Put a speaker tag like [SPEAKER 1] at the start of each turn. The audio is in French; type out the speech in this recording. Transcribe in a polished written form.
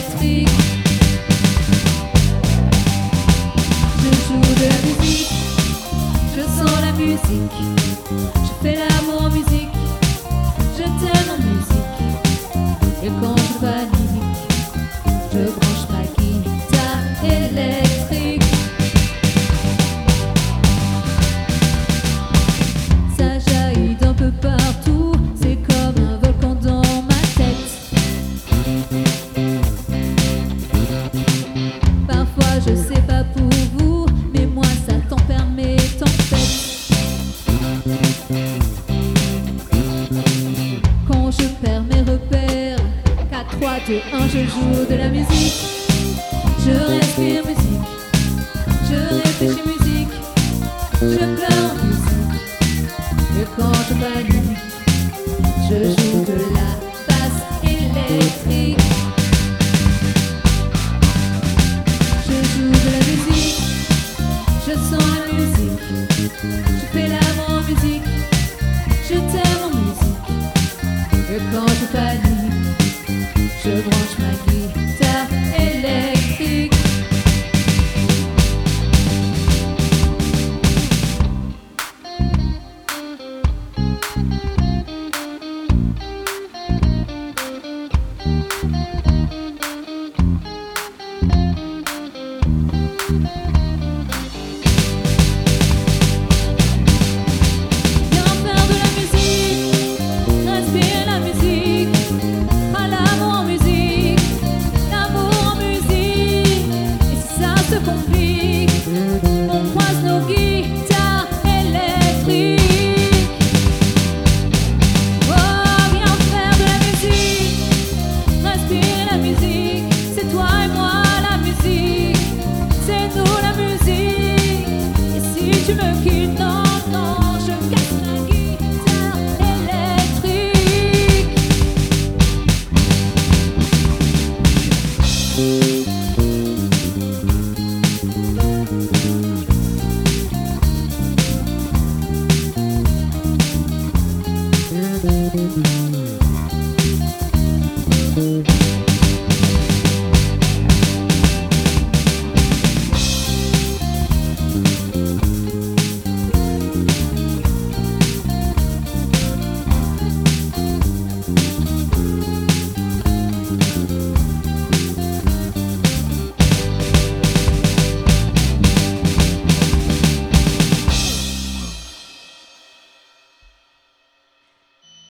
[SPEAKER 1] électrique. Je joue de la musique, je sens la musique, je fais l'amour en musique, je t'aime en musique. Et quand je panique, je branche ma guitare électrique. Ça jaillit d'un peu partout, c'est comme un volcan dans ma tête. Parfois je sais pas pour vous, mais moi ça tempère mes tempêtes. Quand je perds mes repères, 4, 3, 2, 1, je joue de la musique. Je respire musique, je réfléchis musique, je pleure en musique. Et quand je panique, je joue de la basse électrique. Je joue de la musique, je sens la musique, je fais l'amour en musique, je t'aime en musique. Et quand je panique, je branche ma guitare électrique. On croise nos guitares électriques. Oh, viens faire de la musique, respire la musique. C'est toi et moi la musique, c'est nous la musique. Et si tu me quittes, non, non, je casse la guitare électrique.
[SPEAKER 2] Thank you.